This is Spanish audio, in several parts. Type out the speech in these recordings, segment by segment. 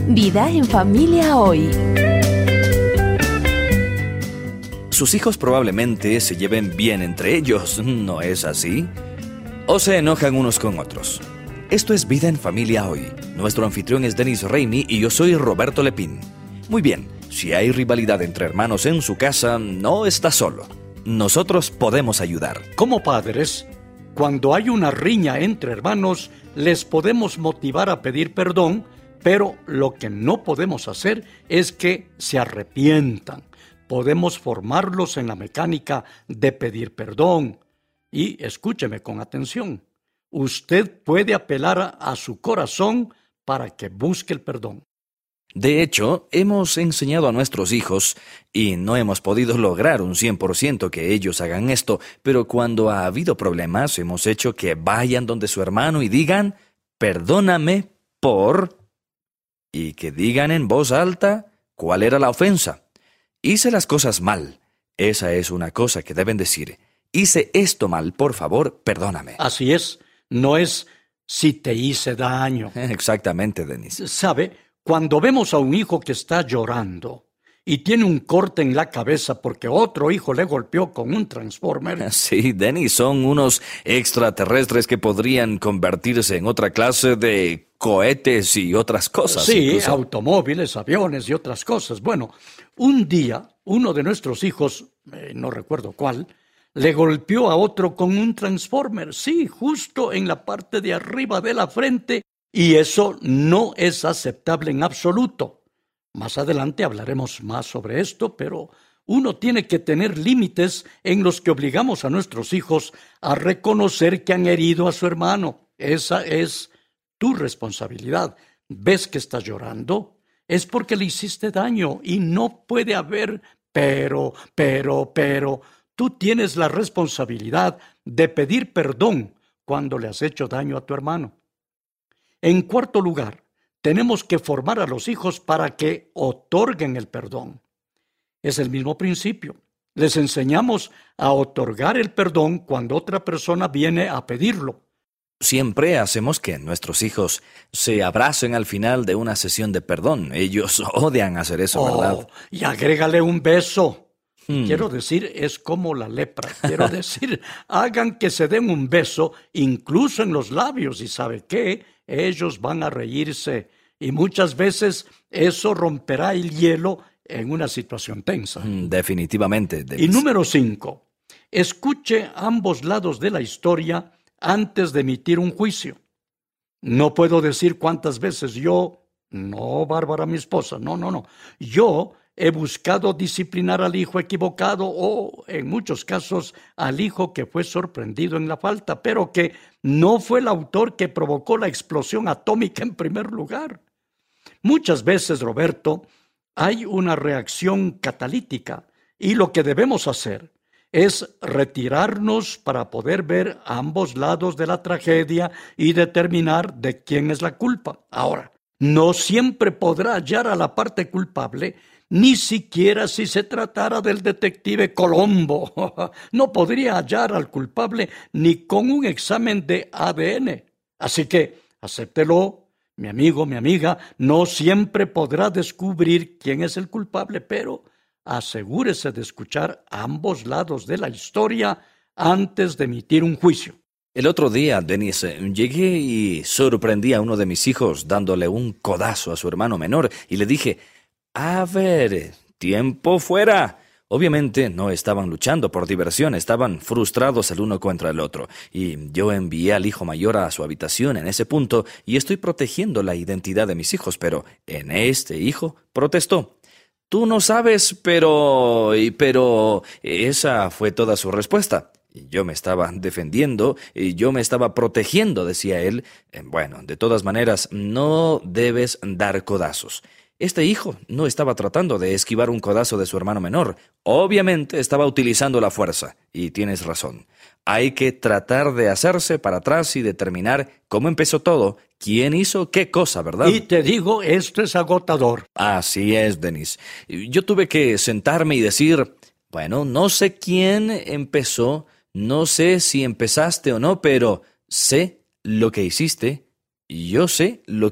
Vida en familia hoy. Sus hijos probablemente se lleven bien entre ellos, ¿no es así? O se enojan unos con otros. Esto es Vida en Familia hoy. Nuestro anfitrión es Denis Raimi y yo soy Roberto Lepín. Muy bien, si hay rivalidad entre hermanos en su casa, no está solo. Nosotros podemos ayudar. Como padres, cuando hay una riña entre hermanos, les podemos motivar a pedir perdón, pero lo que no podemos hacer es que se arrepientan. Podemos formarlos en la mecánica de pedir perdón. Y escúcheme con atención. Usted puede apelar a su corazón para que busque el perdón. De hecho, hemos enseñado a nuestros hijos, y no hemos podido lograr un 100% que ellos hagan esto, pero cuando ha habido problemas, hemos hecho que vayan donde su hermano y digan, perdóname por... y que digan en voz alta cuál era la ofensa. Hice las cosas mal. Esa es una cosa que deben decir. Hice esto mal, por favor, perdóname. Así es, no es si te hice daño. Exactamente, Denis. ¿Sabe? Cuando vemos a un hijo que está llorando y tiene un corte en la cabeza porque otro hijo le golpeó con un transformer. Sí, Denis, son unos extraterrestres que podrían convertirse en otra clase de cohetes y otras cosas. Sí, incluso. automóviles, aviones y otras cosas. Bueno, un día uno de nuestros hijos, no recuerdo cuál, le golpeó a otro con un transformer. Sí, justo en la parte de arriba de la frente. Y eso no es aceptable en absoluto. Más adelante hablaremos más sobre esto, pero uno tiene que tener límites en los que obligamos a nuestros hijos a reconocer que han herido a su hermano. Esa es tu responsabilidad. ¿Ves que estás llorando? Es porque le hiciste daño y no puede haber pero. Tú tienes la responsabilidad de pedir perdón cuando le has hecho daño a tu hermano. En cuarto lugar, tenemos que formar a los hijos para que otorguen el perdón. Es el mismo principio. Les enseñamos a otorgar el perdón cuando otra persona viene a pedirlo. Siempre hacemos que nuestros hijos se abracen al final de una sesión de perdón. Ellos odian hacer eso, ¿verdad? Y agrégale un beso. Quiero decir, es como la lepra. Quiero decir, hagan que se den un beso, incluso en los labios. ¿Y sabe qué? Ellos van a reírse. Y muchas veces eso romperá el hielo en una situación tensa. Definitivamente. Y número 5. Escuche ambos lados de la historia antes de emitir un juicio. No puedo decir cuántas veces no, Bárbara, mi esposa, no. Yo he buscado disciplinar al hijo equivocado o, en muchos casos, al hijo que fue sorprendido en la falta, pero que no fue el autor que provocó la explosión atómica en primer lugar. Muchas veces, Roberto, hay una reacción catalítica y lo que debemos hacer es retirarnos para poder ver ambos lados de la tragedia y determinar de quién es la culpa. Ahora, no siempre podrá hallar a la parte culpable, ni siquiera si se tratara del detective Colombo. No podría hallar al culpable ni con un examen de ADN. Así que, acéptelo, mi amigo, mi amiga, no siempre podrá descubrir quién es el culpable, pero asegúrese de escuchar ambos lados de la historia antes de emitir un juicio. El otro día, Denis, llegué y sorprendí a uno de mis hijos dándole un codazo a su hermano menor y le dije, a ver, tiempo fuera. Obviamente no estaban luchando por diversión, estaban frustrados el uno contra el otro. Y yo envié al hijo mayor a su habitación en ese punto y estoy protegiendo la identidad de mis hijos, pero en este hijo protestó. Tú no sabes, pero esa fue toda su respuesta. Yo me estaba defendiendo y yo me estaba protegiendo, decía él. Bueno, de todas maneras, no debes dar codazos. Este hijo no estaba tratando de esquivar un codazo de su hermano menor. Obviamente estaba utilizando la fuerza. Y tienes razón. Hay que tratar de hacerse para atrás y determinar cómo empezó todo, quién hizo qué cosa, ¿verdad? Y te digo, esto es agotador. Así es, Denis. Yo tuve que sentarme y decir, bueno, no sé quién empezó, no sé si empezaste o no, pero sé lo que hiciste, yo sé lo que vi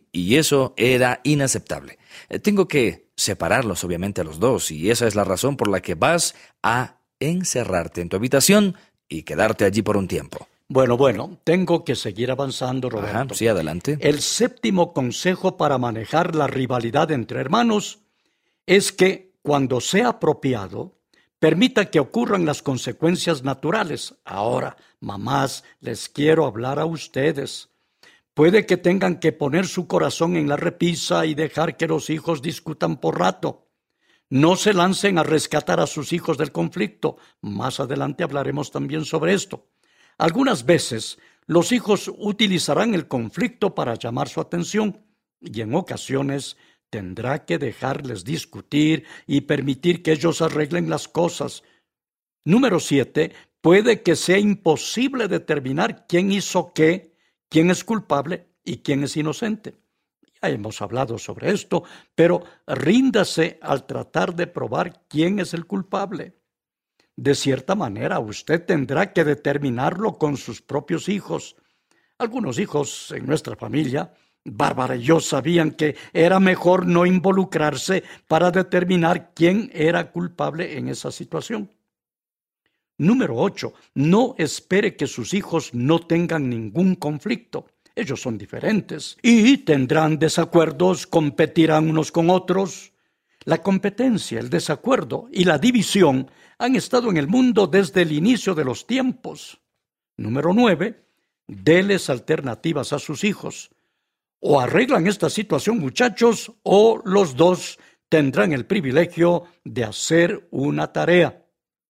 y eso era inaceptable. Tengo que separarlos, obviamente, a los dos, y esa es la razón por la que vas a encerrarte en tu habitación y quedarte allí por un tiempo. Bueno, tengo que seguir avanzando, Roberto. Ajá, sí, adelante. El séptimo consejo para manejar la rivalidad entre hermanos es que, cuando sea apropiado, permita que ocurran las consecuencias naturales. Ahora, mamás, les quiero hablar a ustedes. Puede que tengan que poner su corazón en la repisa y dejar que los hijos discutan por rato. No se lancen a rescatar a sus hijos del conflicto. Más adelante hablaremos también sobre esto. Algunas veces, los hijos utilizarán el conflicto para llamar su atención y en ocasiones tendrá que dejarles discutir y permitir que ellos arreglen las cosas. Número 7. Puede que sea imposible determinar quién hizo qué, quién es culpable y quién es inocente. Ya hemos hablado sobre esto, pero ríndase al tratar de probar quién es el culpable. De cierta manera, usted tendrá que determinarlo con sus propios hijos. Algunos hijos en nuestra familia, Bárbara y yo, sabían que era mejor no involucrarse para determinar quién era culpable en esa situación. Número 8. No espere que sus hijos no tengan ningún conflicto. Ellos son diferentes y tendrán desacuerdos, competirán unos con otros. La competencia, el desacuerdo y la división han estado en el mundo desde el inicio de los tiempos. Número 9. Déles alternativas a sus hijos. O arreglan esta situación, muchachos, o los dos tendrán el privilegio de hacer una tarea.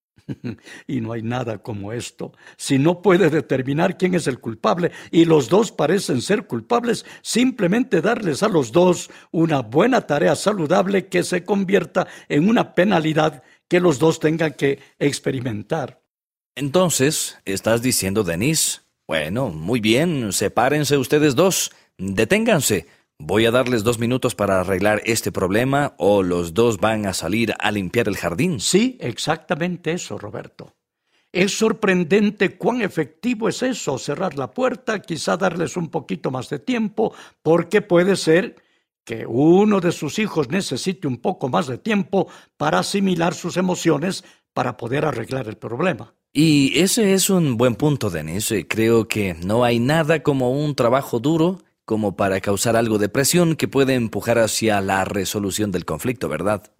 Y no hay nada como esto. Si no puede determinar quién es el culpable y los dos parecen ser culpables, simplemente darles a los dos una buena tarea saludable que se convierta en una penalidad que los dos tengan que experimentar. Entonces, ¿estás diciendo, Denise? Bueno, muy bien, sepárense ustedes dos, deténganse. Voy a darles 2 minutos para arreglar este problema o los dos van a salir a limpiar el jardín. Sí, exactamente eso, Roberto. Es sorprendente cuán efectivo es eso, cerrar la puerta, quizá darles un poquito más de tiempo, porque puede ser que uno de sus hijos necesite un poco más de tiempo para asimilar sus emociones para poder arreglar el problema. Y ese es un buen punto, Denise. Creo que no hay nada como un trabajo duro como para causar algo de presión que puede empujar hacia la resolución del conflicto, ¿verdad?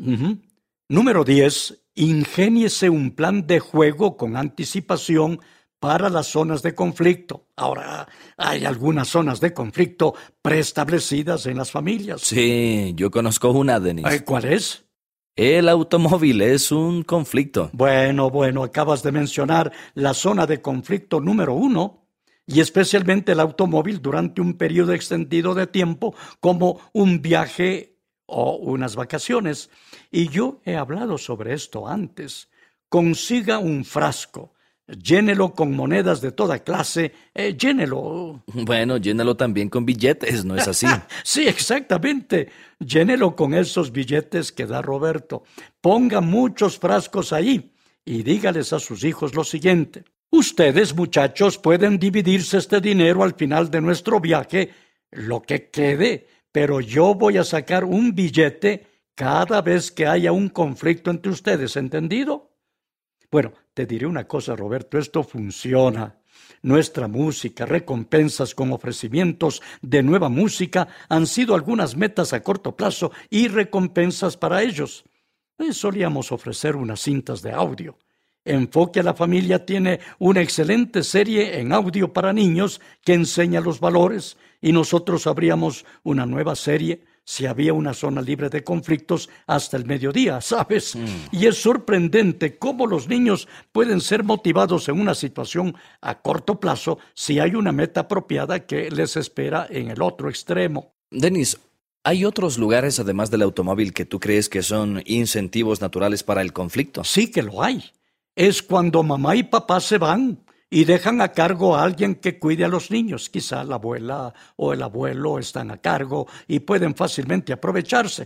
Número 10. Ingéniese un plan de juego con anticipación para las zonas de conflicto. Ahora, hay algunas zonas de conflicto preestablecidas en las familias. Sí, yo conozco una, Denise. ¿Cuál es? El automóvil es un conflicto. Bueno, acabas de mencionar la zona de conflicto número 1. Y especialmente el automóvil durante un periodo extendido de tiempo, como un viaje o unas vacaciones. Y yo he hablado sobre esto antes. Consiga un frasco, llénelo con monedas de toda clase, llénelo. Bueno, llénalo también con billetes, ¿no es así? Sí, exactamente. Llénelo con esos billetes que da Roberto. Ponga muchos frascos ahí y dígales a sus hijos lo siguiente. Ustedes, muchachos, pueden dividirse este dinero al final de nuestro viaje, lo que quede, pero yo voy a sacar un billete cada vez que haya un conflicto entre ustedes, ¿entendido? Bueno, te diré una cosa, Roberto, esto funciona. Nuestra música, recompensas con ofrecimientos de nueva música han sido algunas metas a corto plazo y recompensas para ellos. Solíamos ofrecer unas cintas de audio. Enfoque a la Familia tiene una excelente serie en audio para niños que enseña los valores y nosotros abríamos una nueva serie si había una zona libre de conflictos hasta el mediodía, ¿sabes? Y es sorprendente cómo los niños pueden ser motivados en una situación a corto plazo si hay una meta apropiada que les espera en el otro extremo. Denise, ¿hay otros lugares además del automóvil que tú crees que son incentivos naturales para el conflicto? Sí que lo hay. Es cuando mamá y papá se van y dejan a cargo a alguien que cuide a los niños. Quizá la abuela o el abuelo están a cargo y pueden fácilmente aprovecharse.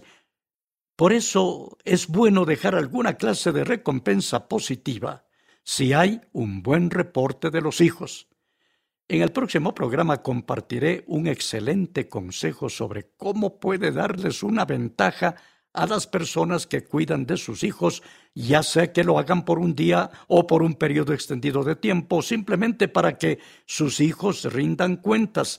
Por eso es bueno dejar alguna clase de recompensa positiva si hay un buen reporte de los hijos. En el próximo programa compartiré un excelente consejo sobre cómo puede darles una ventaja a las personas que cuidan de sus hijos, ya sea que lo hagan por un día o por un periodo extendido de tiempo, simplemente para que sus hijos rindan cuentas.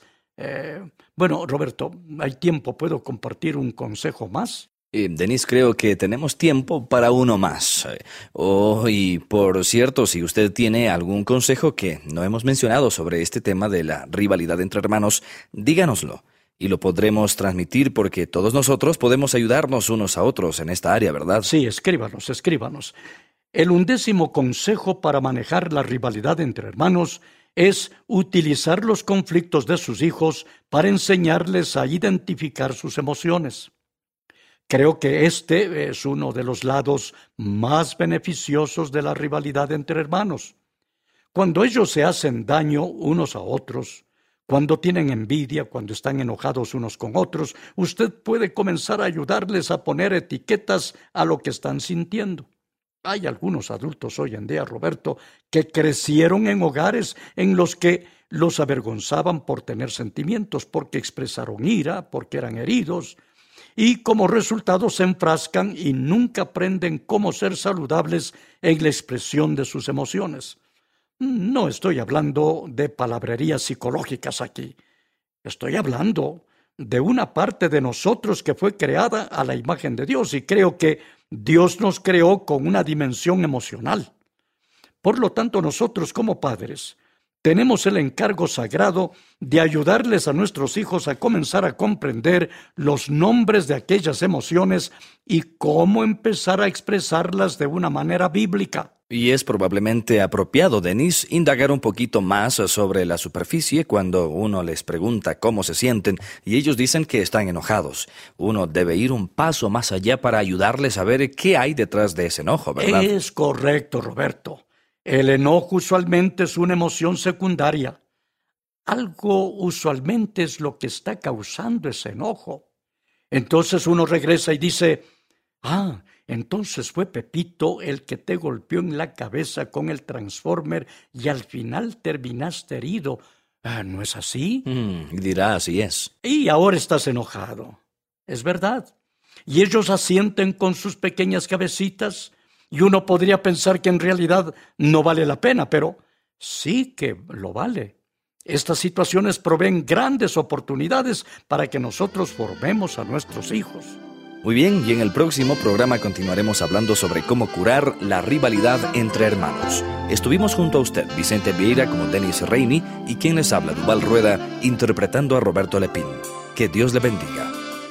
Bueno, Roberto, hay tiempo, ¿puedo compartir un consejo más? Denise, creo que tenemos tiempo para uno más. Y por cierto, si usted tiene algún consejo que no hemos mencionado sobre este tema de la rivalidad entre hermanos, díganoslo y lo podremos transmitir porque todos nosotros podemos ayudarnos unos a otros en esta área, ¿verdad? Sí, escríbanos. El 11º consejo para manejar la rivalidad entre hermanos es utilizar los conflictos de sus hijos para enseñarles a identificar sus emociones. Creo que este es uno de los lados más beneficiosos de la rivalidad entre hermanos. Cuando ellos se hacen daño unos a otros, cuando tienen envidia, cuando están enojados unos con otros, usted puede comenzar a ayudarles a poner etiquetas a lo que están sintiendo. Hay algunos adultos hoy en día, Roberto, que crecieron en hogares en los que los avergonzaban por tener sentimientos, porque expresaron ira, porque eran heridos, y como resultado se enfrascan y nunca aprenden cómo ser saludables en la expresión de sus emociones. No estoy hablando de palabrerías psicológicas aquí. Estoy hablando de una parte de nosotros que fue creada a la imagen de Dios y creo que Dios nos creó con una dimensión emocional. Por lo tanto, nosotros como padres tenemos el encargo sagrado de ayudarles a nuestros hijos a comenzar a comprender los nombres de aquellas emociones y cómo empezar a expresarlas de una manera bíblica. Y es probablemente apropiado, Denise, indagar un poquito más sobre la superficie cuando uno les pregunta cómo se sienten y ellos dicen que están enojados. Uno debe ir un paso más allá para ayudarles a ver qué hay detrás de ese enojo, ¿verdad? Es correcto, Roberto. El enojo usualmente es una emoción secundaria. Algo usualmente es lo que está causando ese enojo. Entonces uno regresa y dice, entonces fue Pepito el que te golpeó en la cabeza con el transformer y al final terminaste herido. ¿No es así? Y dirá, así es. Y ahora estás enojado. Es verdad. Y ellos asienten con sus pequeñas cabecitas. Y uno podría pensar que en realidad no vale la pena, pero sí que lo vale. Estas situaciones proveen grandes oportunidades para que nosotros formemos a nuestros hijos. Muy bien, y en el próximo programa continuaremos hablando sobre cómo curar la rivalidad entre hermanos. Estuvimos junto a usted, Vicente Vieira, como Denise Reimi, y quien les habla, Duval Rueda, interpretando a Roberto Lepín. Que Dios le bendiga.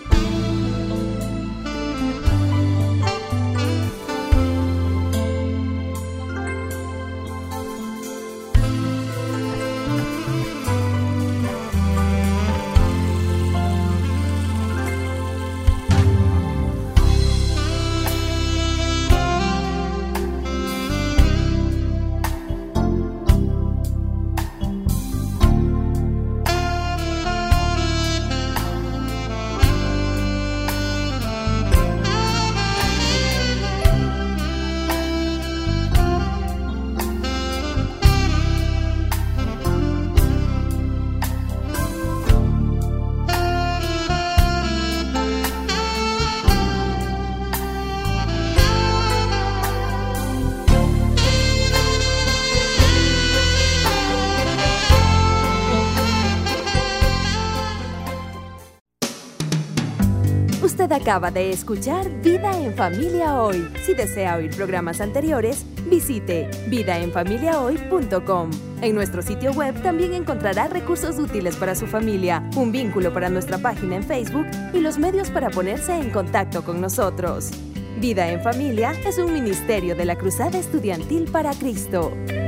Usted acaba de escuchar Vida en Familia Hoy. Si desea oír programas anteriores, visite vidaenfamiliahoy.com. En nuestro sitio web también encontrará recursos útiles para su familia, un vínculo para nuestra página en Facebook y los medios para ponerse en contacto con nosotros. Vida en Familia es un ministerio de la Cruzada Estudiantil para Cristo.